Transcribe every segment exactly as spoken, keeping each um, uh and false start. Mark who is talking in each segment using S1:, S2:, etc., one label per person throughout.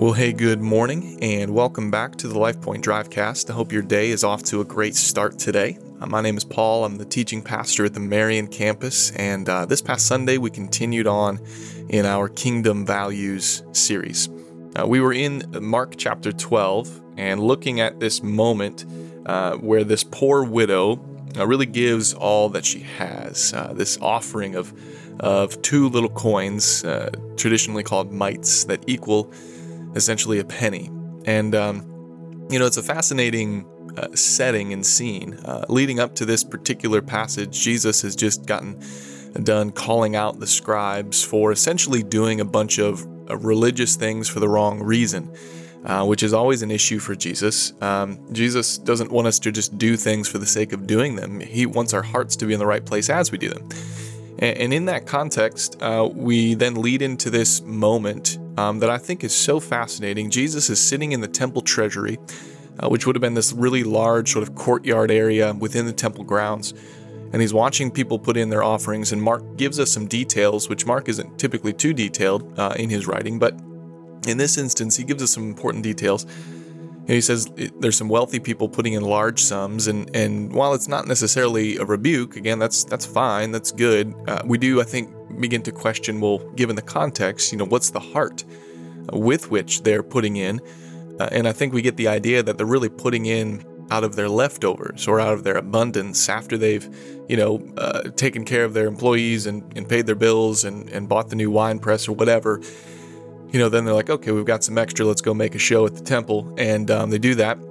S1: Well, hey, good morning, and welcome back to the LifePoint Drivecast. I hope your day is off to a great start today. Uh, my name is Paul. I'm the teaching pastor at the Marion campus, and uh, this past Sunday we continued on in our Kingdom Values series. Uh, we were in Mark chapter twelve and looking at this moment uh, where this poor widow uh, really gives all that she has, uh, this offering of, of two little coins, uh, traditionally called mites, that equal essentially a penny. And, um, you know, it's a fascinating uh, setting and scene. Uh, leading up to this particular passage, Jesus has just gotten done calling out the scribes for essentially doing a bunch of uh, religious things for the wrong reason, uh, which is always an issue for Jesus. Um, Jesus doesn't want us to just do things for the sake of doing them. He wants our hearts to be in the right place as we do them. And in that context, uh, we then lead into this moment um, that I think is so fascinating. Jesus is sitting in the temple treasury, uh, which would have been this really large sort of courtyard area within the temple grounds. And he's watching people put in their offerings. And Mark gives us some details, which Mark isn't typically too detailed uh, in his writing. But in this instance, he gives us some important details. And he says it, there's some wealthy people putting in large sums, and, and while it's not necessarily a rebuke, again, that's that's fine, that's good. Uh, we do, I think, begin to question, well, given the context, you know, what's the heart with which they're putting in? Uh, and I think we get the idea that they're really putting in out of their leftovers or out of their abundance after they've, you know, uh, taken care of their employees and, and paid their bills and, and bought the new wine press or whatever. You know, then they're like, okay, we've got some extra, let's go make a show at the temple. And um, they do that.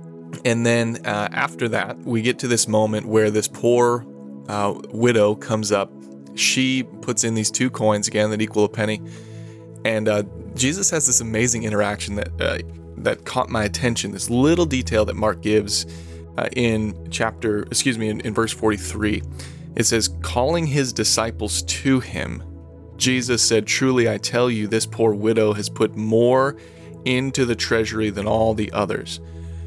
S1: And then uh, after that, we get to this moment where this poor uh, widow comes up. She puts in these two coins, again, that equal a penny. And uh, Jesus has this amazing interaction that uh, that caught my attention, this little detail that Mark gives uh, in chapter, excuse me, in, in verse forty-three. It says, calling his disciples to him, Jesus said, truly, I tell you, this poor widow has put more into the treasury than all the others.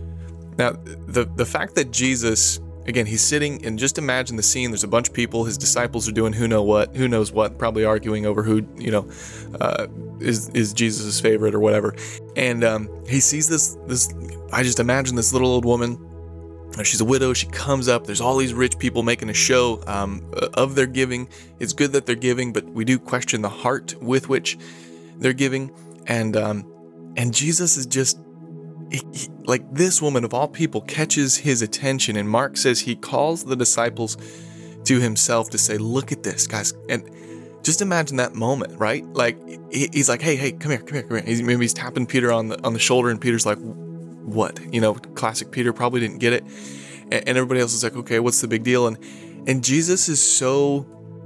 S1: Now, the, the fact that Jesus, again, he's sitting, and just imagine the scene. There's a bunch of people. His disciples are doing who know what, who knows what, probably arguing over who, you know, uh, is is Jesus' favorite or whatever. And um, he sees this, this, I just imagine this little old woman. She's a widow. She comes up. There's all these rich people making a show um, of their giving. It's good that they're giving, but we do question the heart with which they're giving. And um, and Jesus is just he, he, like this woman of all people catches his attention. And Mark says he calls the disciples to himself to say, "Look at this, guys!" And just imagine that moment, right? Like he, he's like, "Hey, hey, come here, come here, come here." He's, maybe he's tapping Peter on the on the shoulder, and Peter's like, what? You know, classic Peter probably didn't get it. And, and everybody else is like, okay, what's the big deal? And and Jesus is so,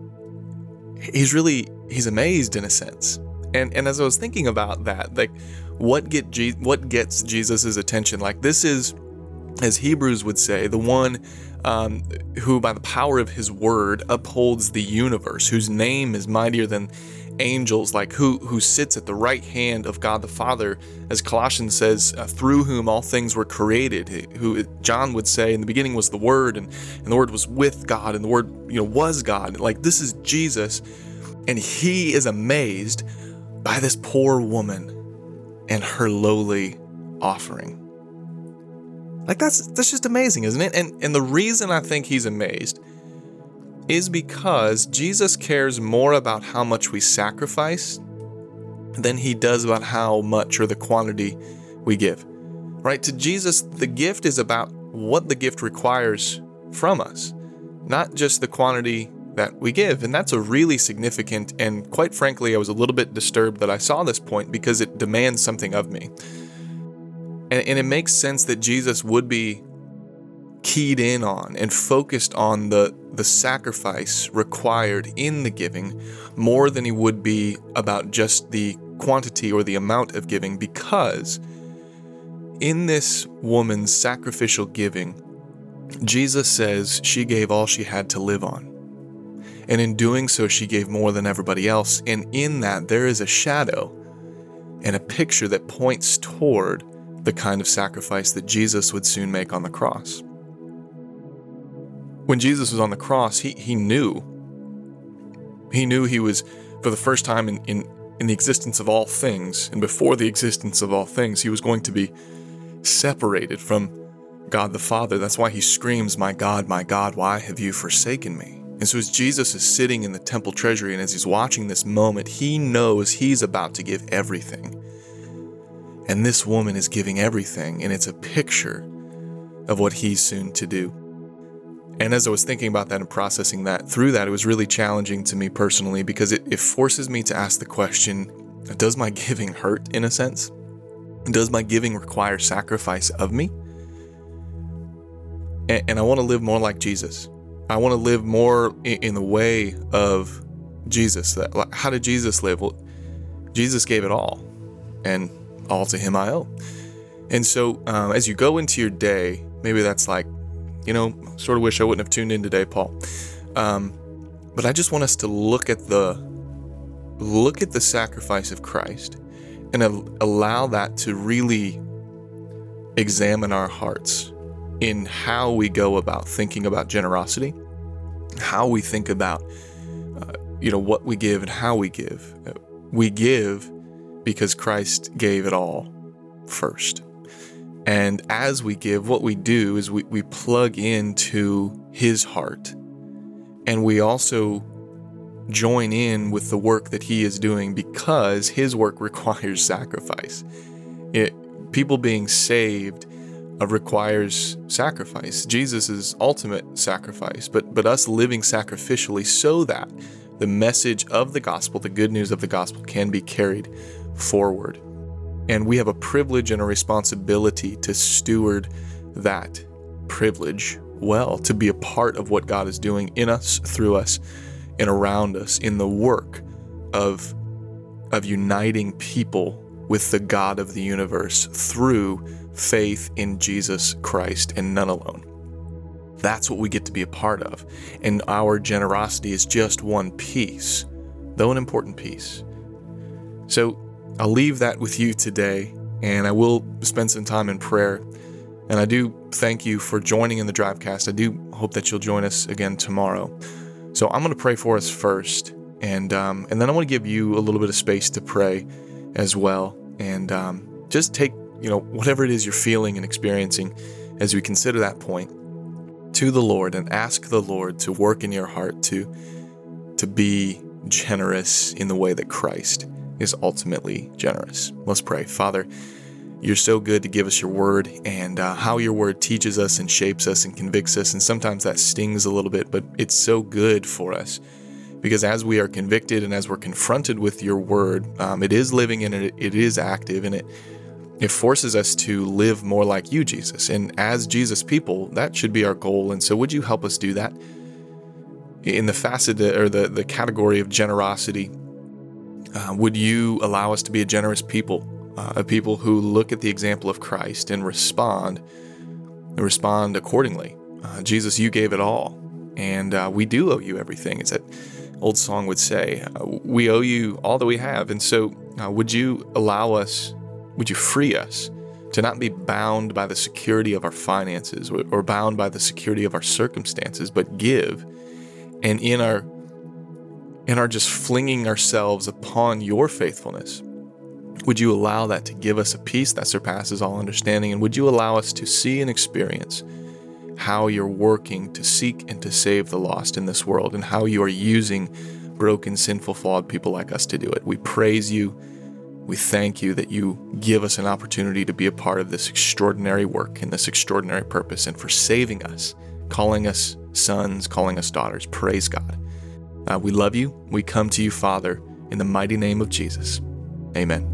S1: he's really, he's amazed in a sense. And and as I was thinking about that, like what get Je- what gets Jesus's attention? Like this is, as Hebrews would say, the one um, who by the power of his word upholds the universe, whose name is mightier than angels, like who who sits at the right hand of God the Father, as Colossians says, uh, through whom all things were created. Who John would say in the beginning was the Word, and, and the Word was with God, and the Word, you know, was God. Like this is Jesus, and he is amazed by this poor woman and her lowly offering. Like that's that's just amazing, isn't it? And and the reason I think he's amazed is because Jesus cares more about how much we sacrifice than he does about how much or the quantity we give. Right? To Jesus, the gift is about what the gift requires from us, not just the quantity that we give. And that's a really significant, and quite frankly, I was a little bit disturbed that I saw this point because it demands something of me. And, and it makes sense that Jesus would be keyed in on and focused on the, the sacrifice required in the giving more than he would be about just the quantity or the amount of giving, because in this woman's sacrificial giving, Jesus says she gave all she had to live on. And in doing so, she gave more than everybody else. And in that, there is a shadow and a picture that points toward the kind of sacrifice that Jesus would soon make on the cross. When Jesus was on the cross, he he knew. He knew he was, for the first time in, in in the existence of all things, and before the existence of all things, he was going to be separated from God the Father. That's why he screams, "My God, my God, why have you forsaken me?" And so as Jesus is sitting in the temple treasury and as he's watching this moment, he knows he's about to give everything. And this woman is giving everything, and it's a picture of what he's soon to do. And as I was thinking about that and processing that through that, it was really challenging to me personally, because it, it forces me to ask the question, does my giving hurt in a sense? Does my giving require sacrifice of me? And, and I want to live more like Jesus. I want to live more in, in the way of Jesus. That, like, how did Jesus live? Well, Jesus gave it all, and all to him I owe. And so um, as you go into your day, maybe that's like, you know, sort of wish I wouldn't have tuned in today, Paul. Um, but I just want us to look at the look at the sacrifice of Christ and al- allow that to really examine our hearts in how we go about thinking about generosity, how we think about, uh, you know, what we give and how we give. Uh, we give because Christ gave it all first. And as we give, what we do is we, we plug into his heart, and we also join in with the work that he is doing, because his work requires sacrifice. It, people being saved uh, requires sacrifice. Jesus' ultimate sacrifice, but, but us living sacrificially so that the message of the gospel, the good news of the gospel, can be carried forward. And we have a privilege and a responsibility to steward that privilege well, to be a part of what God is doing in us, through us, and around us in the work of, of uniting people with the God of the universe through faith in Jesus Christ and none alone. That's what we get to be a part of. And our generosity is just one piece, though an important piece. So I'll leave that with you today, and I will spend some time in prayer. And I do thank you for joining in the Drivecast. I do hope that you'll join us again tomorrow. So I'm going to pray for us first, and um, and then I want to give you a little bit of space to pray as well. And um, just take, you know, whatever it is you're feeling and experiencing as we consider that point to the Lord, and ask the Lord to work in your heart to to be generous in the way that Christ is ultimately generous. Let's pray. Father, you're so good to give us your word, and uh, how your word teaches us and shapes us and convicts us. And sometimes that stings a little bit, but it's so good for us, because as we are convicted and as we're confronted with your word, um, it is living and it, it is active, and it it forces us to live more like you, Jesus. And as Jesus people, that should be our goal. And so would you help us do that? In the facet or the, the category of generosity, Uh, would you allow us to be a generous people, uh, a people who look at the example of Christ and respond, and respond accordingly? Uh, Jesus, you gave it all, and uh, we do owe you everything, as that old song would say. Uh, we owe you all that we have, and so uh, would you allow us, would you free us to not be bound by the security of our finances or, or bound by the security of our circumstances, but give, and in our and are just flinging ourselves upon your faithfulness, would you allow that to give us a peace that surpasses all understanding? And would you allow us to see and experience how you're working to seek and to save the lost in this world, and how you are using broken, sinful, flawed people like us to do it? We praise you. We thank you that you give us an opportunity to be a part of this extraordinary work and this extraordinary purpose, and for saving us, calling us sons, calling us daughters. Praise God. Uh, we love you. We come to you, Father, in the mighty name of Jesus. Amen.